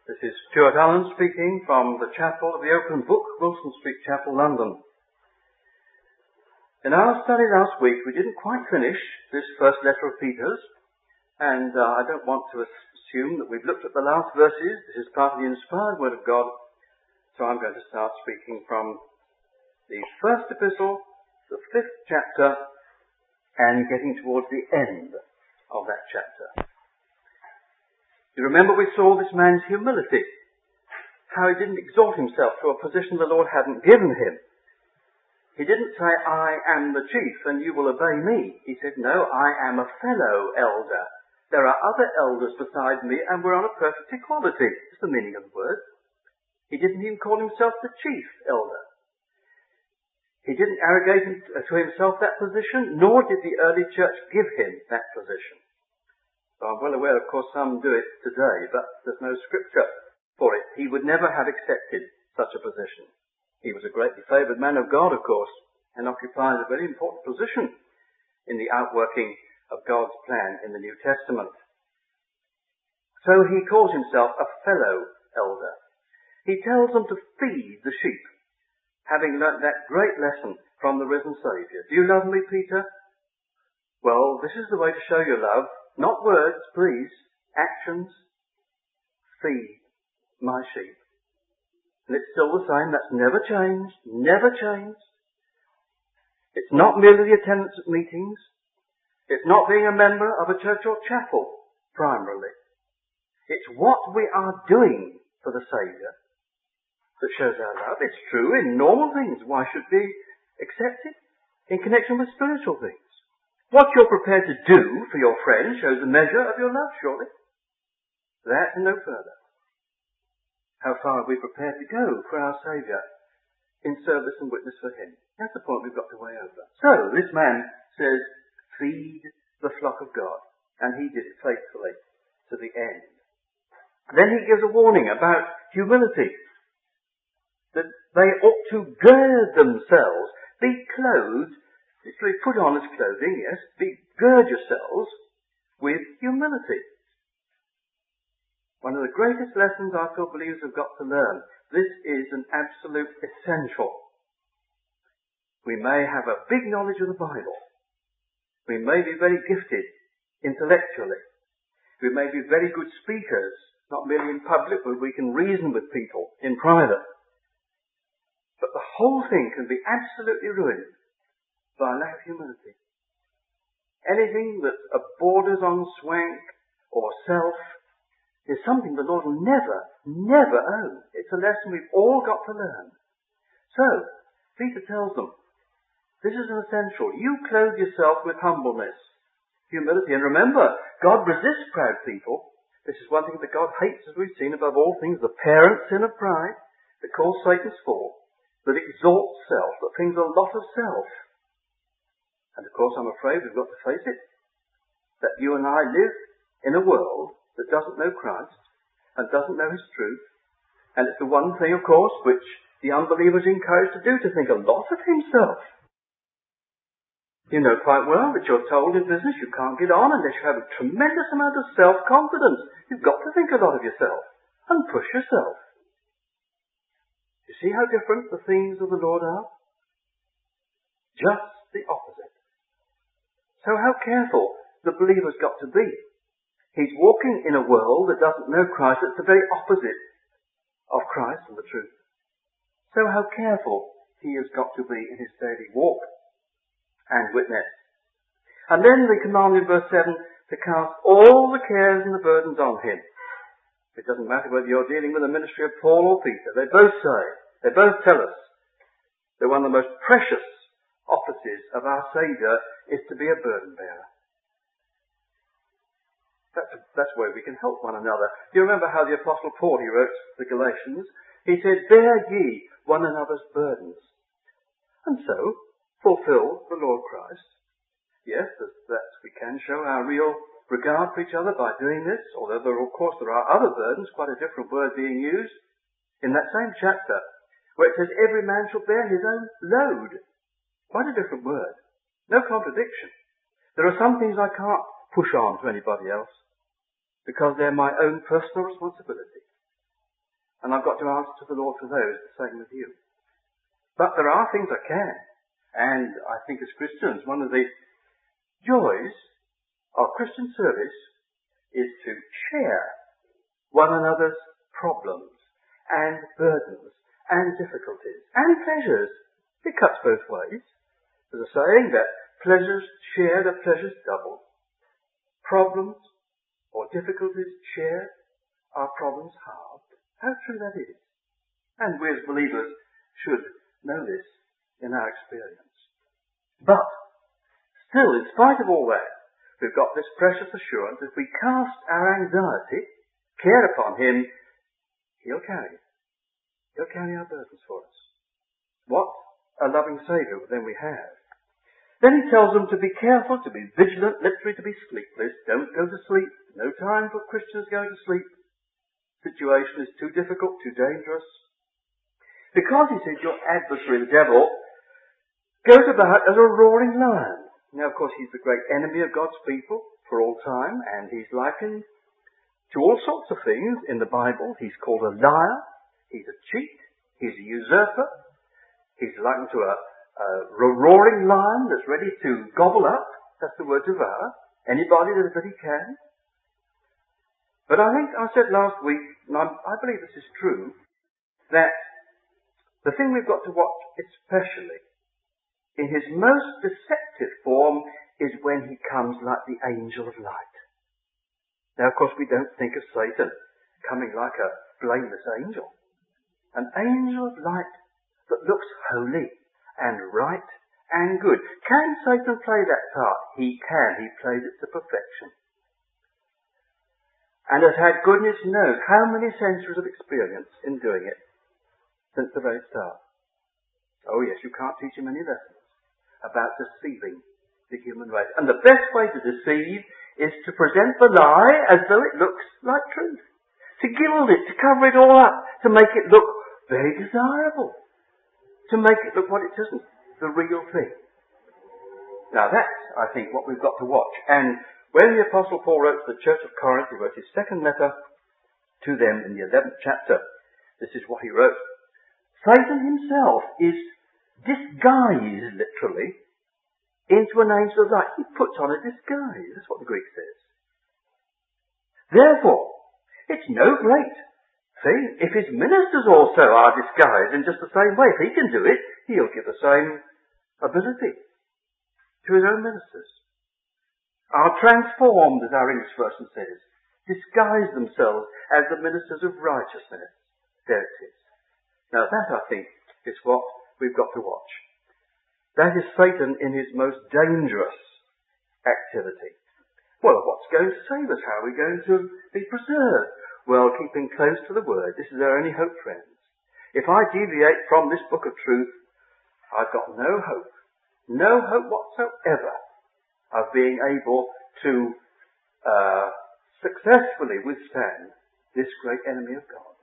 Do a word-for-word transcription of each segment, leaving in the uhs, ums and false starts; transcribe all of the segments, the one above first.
This is Stuart Allen speaking from the chapel of the Open Book, Wilson Street Chapel, London. In our study last week, we didn't quite finish this first letter of Peter's, and uh, I don't want to assume that we've looked at the last verses. This is part of the inspired Word of God, so I'm going to start speaking from the first epistle, the fifth chapter, and getting towards the end of that chapter. You remember we saw this man's humility, how he didn't exalt himself to a position the Lord hadn't given him. He didn't say, I am the chief and you will obey me. He said, no, I am a fellow elder. There are other elders beside me and we're on a perfect equality. That's the meaning of the word. He didn't even call himself the chief elder. He didn't arrogate to himself that position, nor did the early church give him that position. So I'm well aware, of course, some do it today, but there's no scripture for it. He would never have accepted such a position. He was a greatly favoured man of God, of course, and occupies a very important position in the outworking of God's plan in the New Testament. So he calls himself a fellow elder. He tells them to feed the sheep, having learnt that great lesson from the risen Saviour. Do you love me, Peter? Well, this is the way to show your love. Not words, please. Actions. Feed my sheep. And it's still the same. That's never changed. Never changed. It's not merely the attendance at meetings. It's not being a member of a church or chapel, primarily. It's what we are doing for the Saviour that shows our love. It's true in normal things. Why should we accept it? In connection with spiritual things. What you're prepared to do for your friend shows the measure of your love, surely. That and no further. How far are we prepared to go for our Saviour in service and witness for Him? That's the point we've got to weigh over. So, this man says, feed the flock of God. And he did it faithfully to the end. Then he gives a warning about humility. That they ought to gird themselves, be clothed, literally put on as clothing, yes, be, gird yourselves with humility. One of the greatest lessons I feel believers have got to learn. This is an absolute essential. We may have a big knowledge of the Bible. We may be very gifted intellectually. We may be very good speakers, not merely in public, but we can reason with people in private. But the whole thing can be absolutely ruined by lack of humility. Anything that borders on swank or self is something the Lord will never, never own. It's a lesson we've all got to learn. So, Peter tells them, this is an essential. You clothe yourself with humbleness, humility. And remember, God resists proud people. This is one thing that God hates, as we've seen, above all things, the parent sin of pride that calls Satan's fall, that exalts self, that thinks a lot of self. And of course, I'm afraid we've got to face it, that you and I live in a world that doesn't know Christ and doesn't know His truth. And it's the one thing, of course, which the unbeliever is encouraged to do, to think a lot of himself. You know quite well that you're told in business you can't get on unless you have a tremendous amount of self-confidence. You've got to think a lot of yourself and push yourself. You see how different the things of the Lord are? Just the opposite. So how careful the believer's got to be. He's walking in a world that doesn't know Christ. It's the very opposite of Christ and the truth. So how careful he has got to be in his daily walk and witness. And then the command in verse seven to cast all the cares and the burdens on him. It doesn't matter whether you're dealing with the ministry of Paul or Peter. They both say, they both tell us that one of the most precious offices of our Saviour is to be a burden bearer. That's, that's where we can help one another. Do you remember how the Apostle Paul, he wrote to the Galatians, he said, bear ye one another's burdens. And so, fulfill the Lord Christ. Yes, that we can show our real regard for each other by doing this, although there, of course there are other burdens, quite a different word being used, in that same chapter, where it says, every man shall bear his own load. Quite a different word. No contradiction. There are some things I can't push on to anybody else because they're my own personal responsibility. And I've got to answer to the Lord for those, the same with you. But there are things I can. And I think as Christians, one of the joys of Christian service is to share one another's problems and burdens and difficulties and pleasures. It cuts both ways. There's a saying that pleasures shared are pleasures doubled. Problems or difficulties shared are problems halved. How true that is. And we as believers should know this in our experience. But still, in spite of all that, we've got this precious assurance: if we cast our anxiety, care upon him, he'll carry it. He'll carry our burdens for us. What a loving Saviour then we have. Then he tells them to be careful, to be vigilant, literally to be sleepless. Don't go to sleep. No time for Christians going to sleep. Situation is too difficult, too dangerous. Because he says your adversary, the devil, goes about as a roaring lion. Now, of course, he's the great enemy of God's people for all time, and he's likened to all sorts of things in the Bible. He's called a liar, he's a cheat, he's a usurper, he's likened to a, a roaring lion that's ready to gobble up, that's the word devour, anybody that he can. But I think I said last week, and I, I believe this is true, that the thing we've got to watch especially in his most deceptive form is when he comes like the angel of light. Now, of course, we don't think of Satan coming like a blameless angel. An angel of light that looks holy and right and good. Can Satan play that part? He can. He plays it to perfection. And has had goodness knows how many centuries of experience in doing it since the very start. Oh yes, you can't teach him any lessons about deceiving the human race. And the best way to deceive is to present the lie as though it looks like truth. To gild it, to cover it all up, to make it look very desirable. To make it look what it isn't, the real thing. Now that's, I think, what we've got to watch. And when the Apostle Paul wrote to the Church of Corinth, he wrote his second letter to them in the eleventh chapter. This is what he wrote. Satan himself is disguised, literally, into an angel of light. He puts on a disguise. That's what the Greek says. Therefore, it's no great thing if his ministers also are disguised in just the same way. If he can do it, he'll give the same ability to his own ministers. Are transformed, as our English version says, disguise themselves as the ministers of righteousness. There it is. Now that, I think, is what we've got to watch. That is Satan in his most dangerous activity. Well, what's going to save us? How are we going to be preserved? Well, keeping close to the Word. This is our only hope, friends. If I deviate from this book of truth, I've got no hope, no hope whatsoever of being able to uh, successfully withstand this great enemy of God.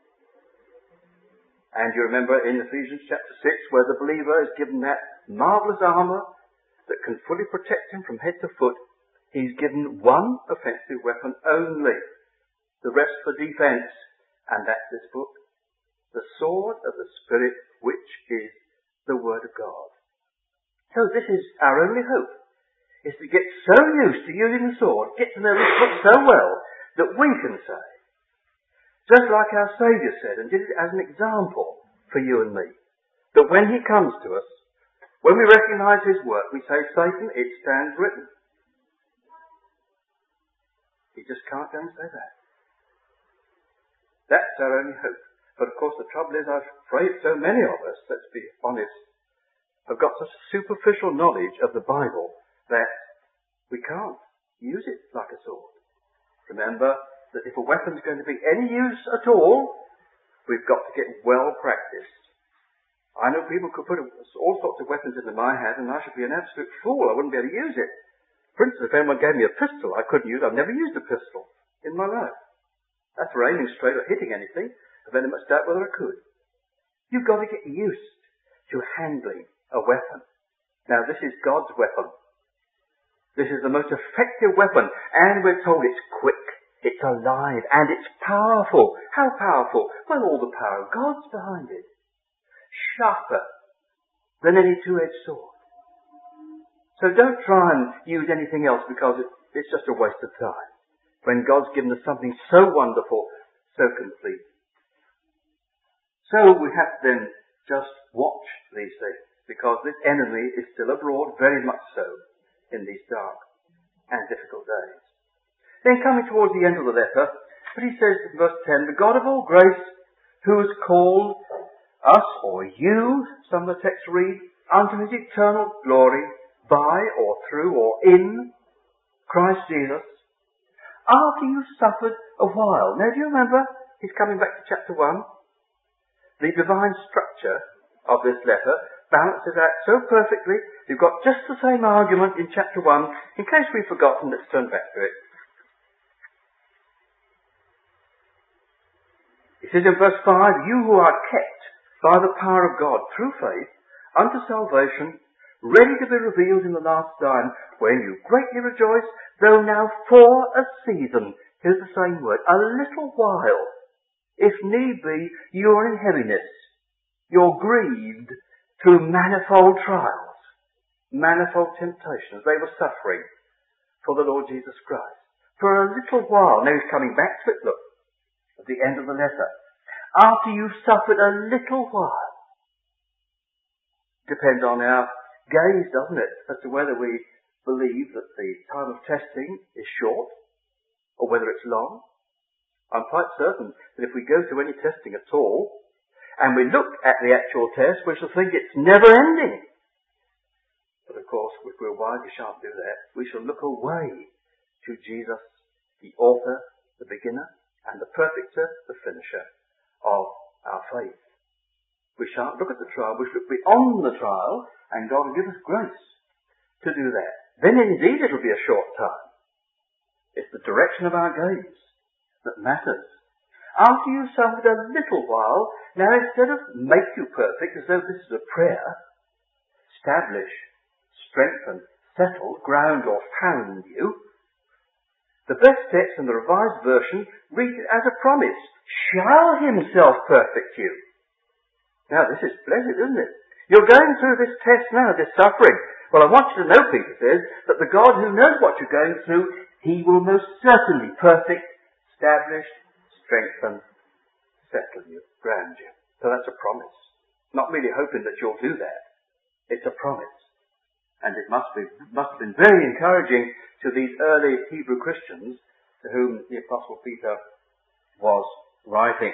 And you remember in Ephesians chapter six, where the believer is given that marvellous armour that can fully protect him from head to foot, he's given one offensive weapon only. The rest for defence. And that's this book. The sword of the Spirit, which is the Word of God. So this is our only hope, is to get so used to using the sword, get to know this book so well, that we can say, just like our Saviour said, and did it as an example for you and me, that when he comes to us, when we recognise his work, we say, Satan, it stands written. He just can't go and say that. That's our only hope. But of course the trouble is, I'm afraid so many of us, let's be honest, have got such superficial knowledge of the Bible that we can't use it like a sword. Remember that if a weapon's going to be any use at all, we've got to get well practiced. I know people could put all sorts of weapons into my hand and I should be an absolute fool. I wouldn't be able to use it. For instance, if anyone gave me a pistol, I couldn't use it. I've never used a pistol in my life. That's for aiming straight or hitting anything. I've very much doubt whether I could. You've got to get used to handling a weapon. Now, this is God's weapon. This is the most effective weapon, and we're told it's quick. It's alive and it's powerful. How powerful? Well, all the power of God's behind it. Sharper than any two-edged sword. So don't try and use anything else because it, it's just a waste of time. When God's given us something so wonderful, so complete. So we have to then just watch these things because this enemy is still abroad, very much so, in these dark and difficult days. Then coming towards the end of the letter, but he says in verse ten, the God of all grace, who has called us, or you, some of the texts read, unto his eternal glory, by or through or in Christ Jesus, after you've suffered a while. Now do you remember, he's coming back to chapter one. The divine structure of this letter balances out so perfectly. You've got just the same argument in chapter one. In case we've forgotten, let's turn back to it. It says in verse five, you who are kept by the power of God through faith unto salvation, ready to be revealed in the last time, when you greatly rejoice, though now for a season, here's the same word, a little while, if need be, you are in heaviness. You're grieved through manifold trials, manifold temptations. They were suffering for the Lord Jesus Christ. For a little while, now he's coming back to it, look, at the end of the letter. After you've suffered a little while. Depends on our gaze, doesn't it, as to whether we believe that the time of testing is short or whether it's long. I'm quite certain that if we go through any testing at all and we look at the actual test, we shall think it's never ending. But of course, if we're wise, we shan't do that. We shall look away to Jesus, the author, the beginner, and the perfecter, the finisher of our faith. We shan't look at the trial, we should be on the trial, and God will give us grace to do that. Then indeed it'll be a short time. It's the direction of our gaze that matters. After you've suffered a little while, now instead of make you perfect, as though this is a prayer, establish, strengthen, settle, ground or found you, the best text in the Revised Version reads it as a promise. Shall himself perfect you. Now this is blessed, isn't it? You're going through this test now, this suffering. Well, I want you to know, Peter says, that the God who knows what you're going through, he will most certainly perfect, establish, strengthen, settle you, ground you. So that's a promise. Not merely hoping that you'll do that. It's a promise. And it must be, must have been very encouraging to these early Hebrew Christians to whom the Apostle Peter was writing.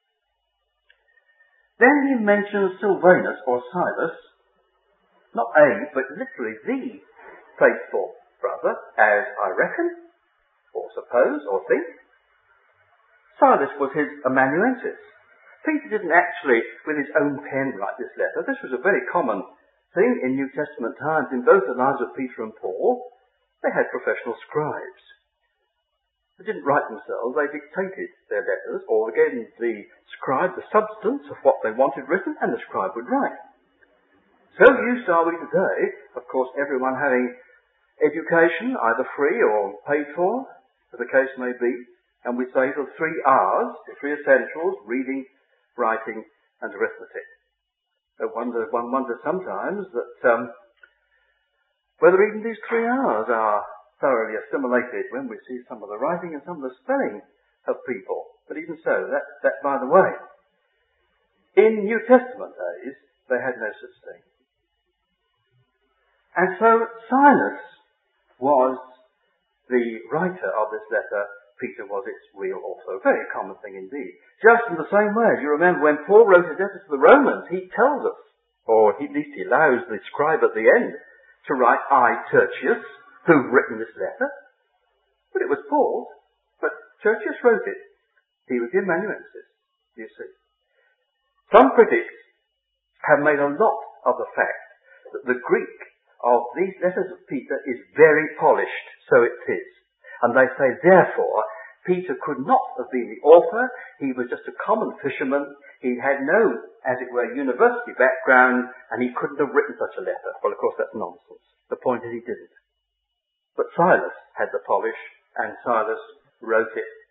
Then he mentions Silvanus or Silas, not a, but literally the faithful brother, as I reckon, or suppose, or think. Silas was his amanuensis. Peter didn't actually, with his own pen, write this letter. This was a very common thing in New Testament times. In both the lives of Peter and Paul, they had professional scribes. They didn't write themselves, they dictated their letters, or they gave the scribe the substance of what they wanted written, and the scribe would write. So used are we today, of course, everyone having education, either free or paid for, as the case may be, and we say the three R's, the three essentials, reading, writing, and arithmetic. So wonder, one wonders sometimes that um, whether even these three R's are thoroughly assimilated when we see some of the writing and some of the spelling of people. But even so, that, that by the way. In New Testament days, they had no such thing. And so Silas was the writer of this letter. Peter was its real author. A very common thing indeed. Just in the same way, as you remember when Paul wrote his letter to the Romans, he tells us, or at least he allows the scribe at the end to write, I, Tertius, who've written this letter. But it was Paul's. But Tertius wrote it. He was the amanuensis, you see. Some critics have made a lot of the fact that the Greek of these letters of Peter is very polished, so it is. And they say, therefore, Peter could not have been the author. He was just a common fisherman. He had no, as it were, university background, and he couldn't have written such a letter. Well, of course, that's nonsense. The point is he didn't. But Silas had the polish, and Silas wrote it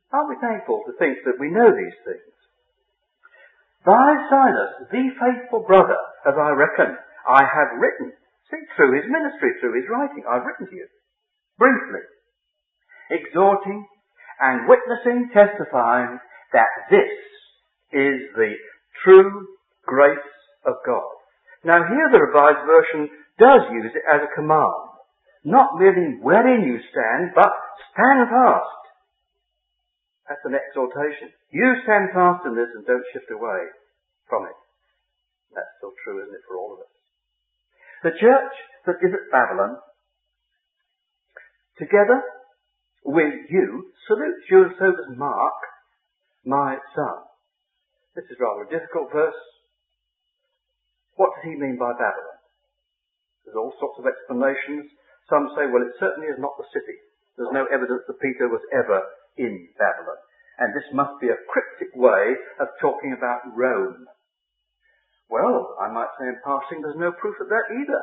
Aren't we thankful to think that we know these things? By Silas, the faithful brother, as I reckon, I have written. See, through his ministry, through his writing, I've written to you. Briefly. Exhorting and witnessing, testifying that this is the true grace of God. Now here the Revised Version does use it as a command. Not merely wherein you stand, but stand fast. That's an exhortation. You stand fast in this and don't shift away from it. That's still true, isn't it, for all of us? The church that is at Babylon, together with you, salutes you, and so does Mark, my son. This is rather a difficult verse. What does he mean by Babylon? There's all sorts of explanations. Some say, well, it certainly is not the city. There's no evidence that Peter was ever in Babylon. And this must be a cryptic way of talking about Rome. Well, I might say in passing, there's no proof of that either.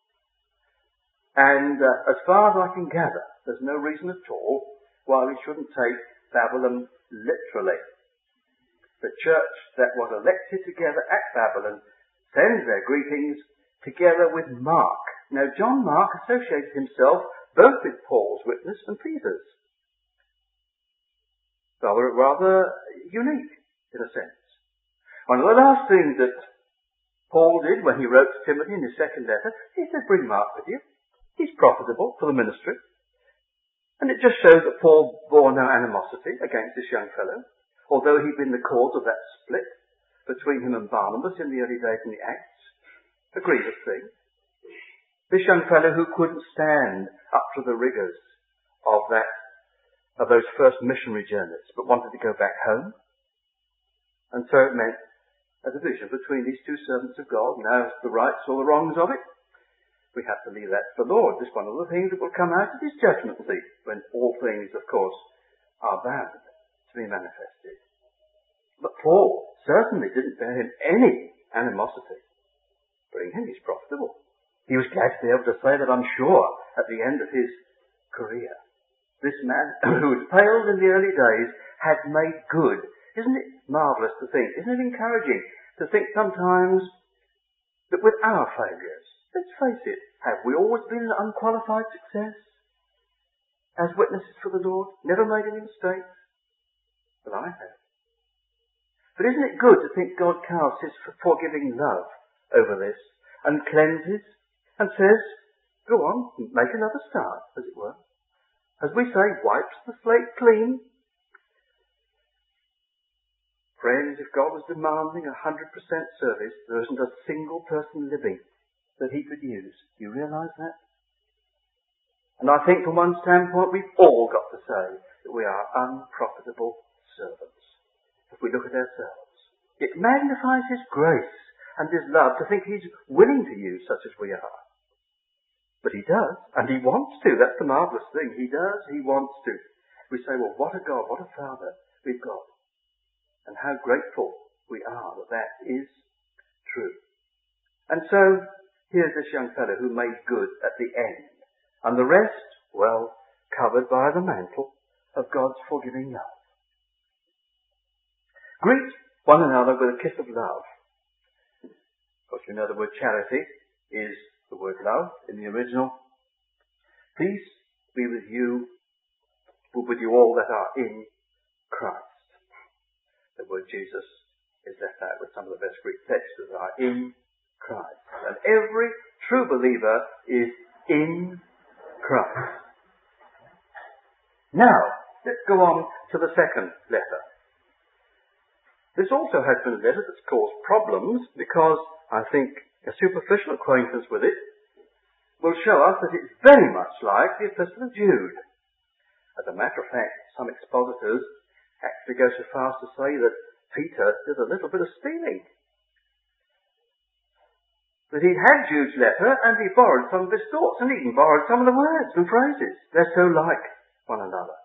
And uh, as far as I can gather, there's no reason at all why we shouldn't take Babylon literally. The church that was elected together at Babylon sends their greetings together with Mark. Now, John Mark associated himself both with Paul's witness and Peter's. Rather, rather unique, in a sense. One of the last things that Paul did when he wrote to Timothy in his second letter, he said, bring Mark with you. He's profitable for the ministry. And it just shows that Paul bore no animosity against this young fellow, although he'd been the cause of that split between him and Barnabas in the early days in the Acts. A grievous thing. This young fellow who couldn't stand up to the rigours of that, of those first missionary journeys, but wanted to go back home. And so it meant a division between these two servants of God. Now, the rights or the wrongs of it, we have to leave that to the Lord. This is one of the things that will come out of his judgment seat, when all things, of course, are bound to be manifested. But Paul certainly didn't bear him any animosity. Bring him, he's profitable. He was glad to be able to say that, I'm sure, at the end of his career, this man who had failed in the early days had made good. Isn't it marvellous to think? Isn't it encouraging to think sometimes that with our failures, let's face it, have we always been an unqualified success? As witnesses for the Lord? Never made any mistakes? Well, I have. But isn't it good to think God casts his forgiving love over this and cleanses and says, go on, make another start, as it were. As we say, wipes the slate clean. Friends, if God was demanding a hundred percent service, there isn't a single person living that he could use. Do you realise that? And I think from one standpoint we've all got to say that we are unprofitable servants. If we look at ourselves, it magnifies his grace and his love to think he's willing to use such as we are. But he does, and he wants to. That's the marvellous thing. He does, he wants to. We say, well, what a God, what a Father we've got. And how grateful we are that that is true. And so, here's this young fellow who made good at the end. And the rest, well, covered by the mantle of God's forgiving love. Greet one another with a kiss of love. Of course, you know the word charity is the word love in the original. Peace be with you, with you all that are in Christ. The word Jesus is left out with some of the best Greek texts that are in Christ. And every true believer is in Christ. Now, let's go on to the second letter. This also has been a letter that's caused problems because I think a superficial acquaintance with it will show us that it's very much like the Epistle of Jude. As a matter of fact, some expositors actually go so far as to say that Peter did a little bit of stealing. That he had Jude's letter and he borrowed some of his thoughts and even borrowed some of the words and phrases. They're so like one another.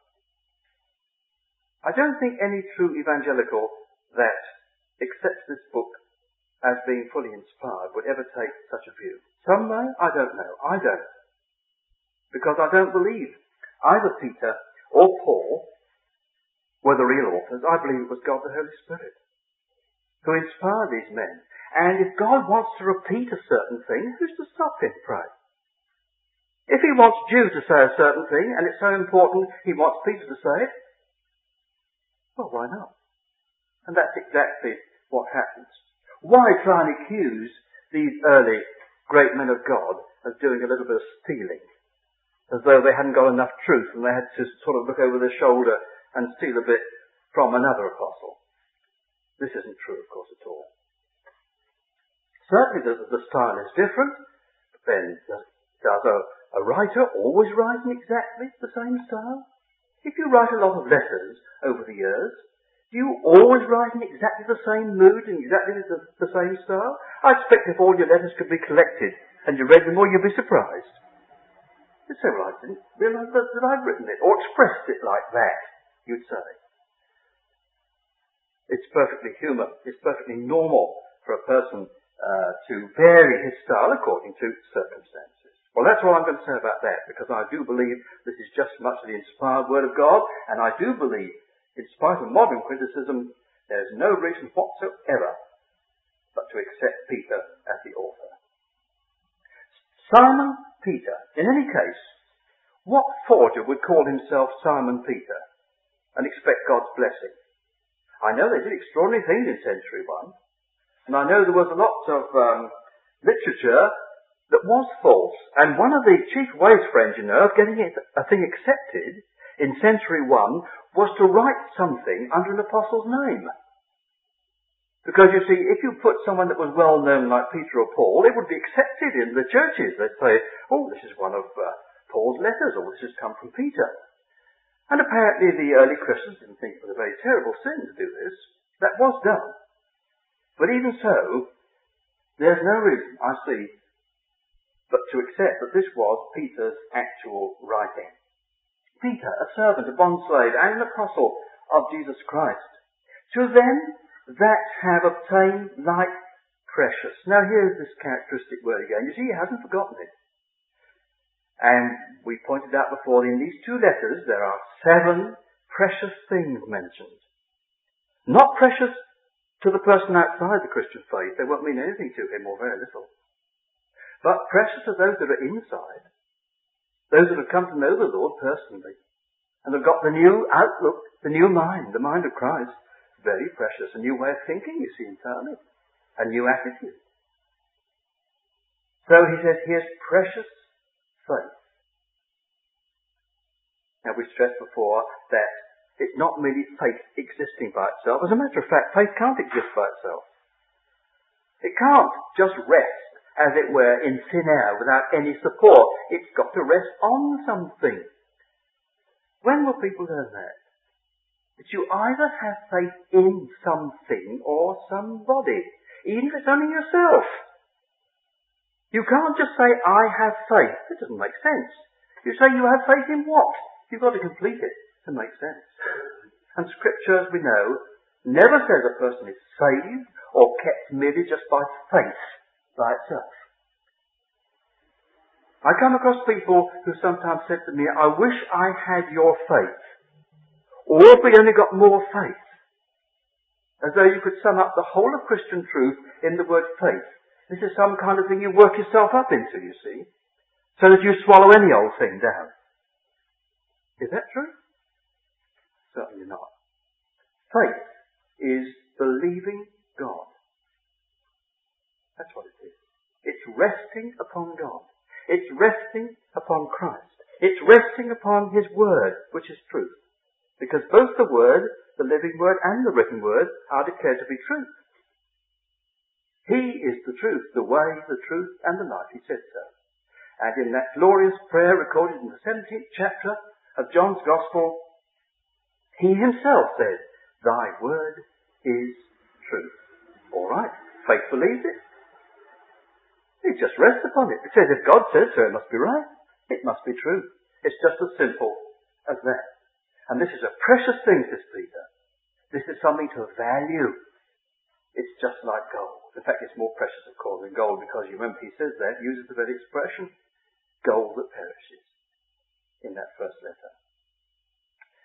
I don't think any true evangelical that accepts this book as being fully inspired would ever take such a view. Some may, I don't know. I don't. Because I don't believe either Peter or Paul were the real authors. I believe it was God the Holy Spirit who inspired these men. And if God wants to repeat a certain thing, who's to stop him, pray? If he wants Jude to say a certain thing, and it's so important he wants Peter to say it, well, why not? And that's exactly what happens. Why try and accuse these early great men of God of doing a little bit of stealing, as though they hadn't got enough truth and they had to sort of look over their shoulder and steal a bit from another apostle? This isn't true, of course, at all. Certainly the, the style is different. Then does, does a, a writer always write in exactly the same style? If you write a lot of letters over the years, do you always write in exactly the same mood and exactly the, the same style? I expect if all your letters could be collected and you read them all, you'd be surprised. You'd say, well, I didn't realise that, that I'd written it or expressed it like that, you'd say. It's perfectly human. It's perfectly normal for a person uh, to vary his style according to circumstances. Well, that's all I'm going to say about that, because I do believe this is just much the inspired Word of God, and I do believe, in spite of modern criticism, there's no reason whatsoever but to accept Peter as the author. Simon Peter. In any case, what forger would call himself Simon Peter and expect God's blessing? I know they did extraordinary things in century one, and I know there was a lot of um, literature that was false. And one of the chief ways for engineer of getting it, a thing accepted in century one was to write something under an apostle's name. Because you see, if you put someone that was well known like Peter or Paul, it would be accepted in the churches. They'd say, oh, this is one of uh, Paul's letters, or this has come from Peter. And apparently the early Christians didn't think it was a very terrible sin to do this. That was done. But even so, there's no reason, I see, but to accept that this was Peter's actual writing. Peter, a servant, a bondslave, and an apostle of Jesus Christ, to them that have obtained light precious. Now here's this characteristic word again. You see, he hasn't forgotten it. And we pointed out before, in these two letters there are seven precious things mentioned. Not precious to the person outside the Christian faith. They won't mean anything to him, or very little. But precious to those that are inside. Those that have come to know the Lord personally. And have got the new outlook, the new mind, the mind of Christ. Very precious. A new way of thinking, you see, entirely. A new attitude. So he says, here's precious faith. Now we stressed before that it's not merely faith existing by itself. As a matter of fact, faith can't exist by itself. It can't just rest, as it were, in thin air without any support. It's got to rest on something. When will people learn that? That you either have faith in something or somebody, even if it's only yourself. You can't just say, I have faith. It doesn't make sense. You say you have faith in what? You've got to complete it to make sense. And Scripture, as we know, never says a person is saved or kept merely just by faith by itself. I come across people who sometimes said to me, I wish I had your faith. Or if we only got more faith. As though you could sum up the whole of Christian truth in the word faith. This is some kind of thing you work yourself up into, you see. So that you swallow any old thing down. Is that true? Certainly not. Faith is believing God. That's what it is. It's resting upon God. It's resting upon Christ. It's resting upon His Word, which is truth. Because both the Word, the living Word, and the written Word are declared to be truth. He is the truth, the way, the truth, and the life. He said so. And in that glorious prayer recorded in the seventeenth chapter of John's Gospel, He Himself said, Thy Word is truth. All right, faith believes it. It just rests upon it. It says if God says so, it must be right. It must be true. It's just as simple as that. And this is a precious thing, says Peter. This is something to value. It's just like gold. In fact, it's more precious, of course, than gold, because you remember he says that, uses the very expression, gold that perishes, in that first letter.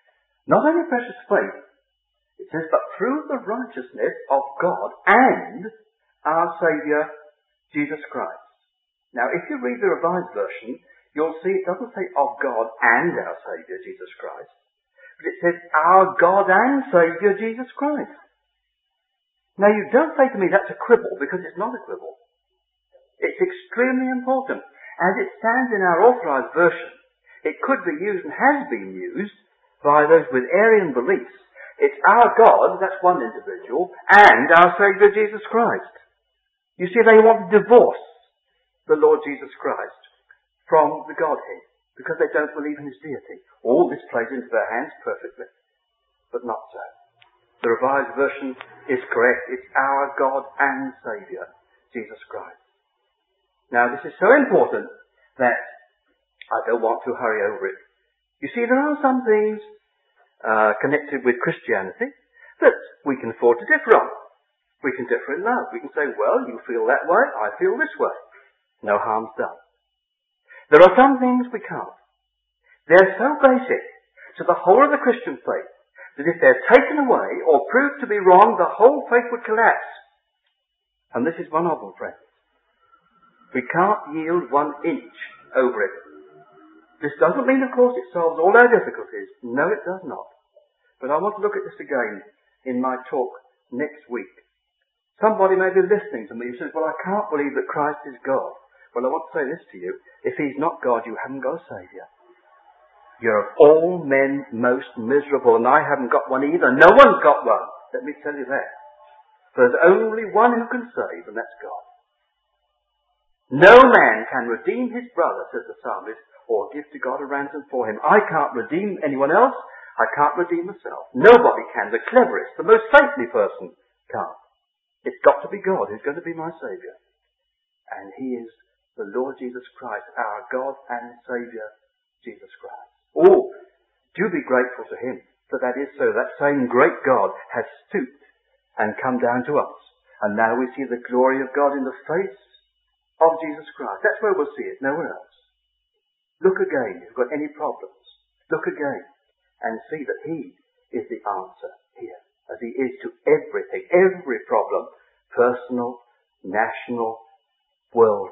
Not only precious faith, it says, but through the righteousness of God and our Saviour, Jesus Christ. Now, if you read the Revised Version, you'll see it doesn't say of God and our Saviour, Jesus Christ, but it says our God and Saviour, Jesus Christ. Now, you don't say to me that's a quibble, because it's not a quibble. It's extremely important. As it stands in our Authorised Version, it could be used and has been used by those with Arian beliefs. It's our God, that's one individual, and our Saviour Jesus Christ. You see, they want to divorce the Lord Jesus Christ from the Godhead, because they don't believe in his deity. All this plays into their hands perfectly, but not so. The Revised Version is correct. It's our God and Saviour, Jesus Christ. Now, this is so important that I don't want to hurry over it. You see, there are some things uh, connected with Christianity that we can afford to differ on. We can differ in love. We can say, well, you feel that way, I feel this way. No harm's done. There are some things we can't. They're so basic to the whole of the Christian faith that if they're taken away or proved to be wrong, the whole faith would collapse. And this is one of them, friends. We can't yield one inch over it. This doesn't mean, of course, it solves all our difficulties. No, it does not. But I want to look at this again in my talk next week. Somebody may be listening to me who says, well, I can't believe that Christ is God. Well, I want to say this to you. If he's not God, you haven't got a Saviour. You're of all men most miserable, and I haven't got one either. No one's got one. Let me tell you that. There's only one who can save, and that's God. No man can redeem his brother, says the psalmist, or give to God a ransom for him. I can't redeem anyone else. I can't redeem myself. Nobody can. The cleverest, the most saintly person can't. It's got to be God who's going to be my Saviour. And he is the Lord Jesus Christ, our God and Saviour, Jesus Christ. Oh, do be grateful to him that that is so. That same great God has stooped and come down to us. And now we see the glory of God in the face of Jesus Christ. That's where we'll see it, nowhere else. Look again if you've got any problems. Look again and see that he is the answer here, as he is to everything, every problem, personal, national, world.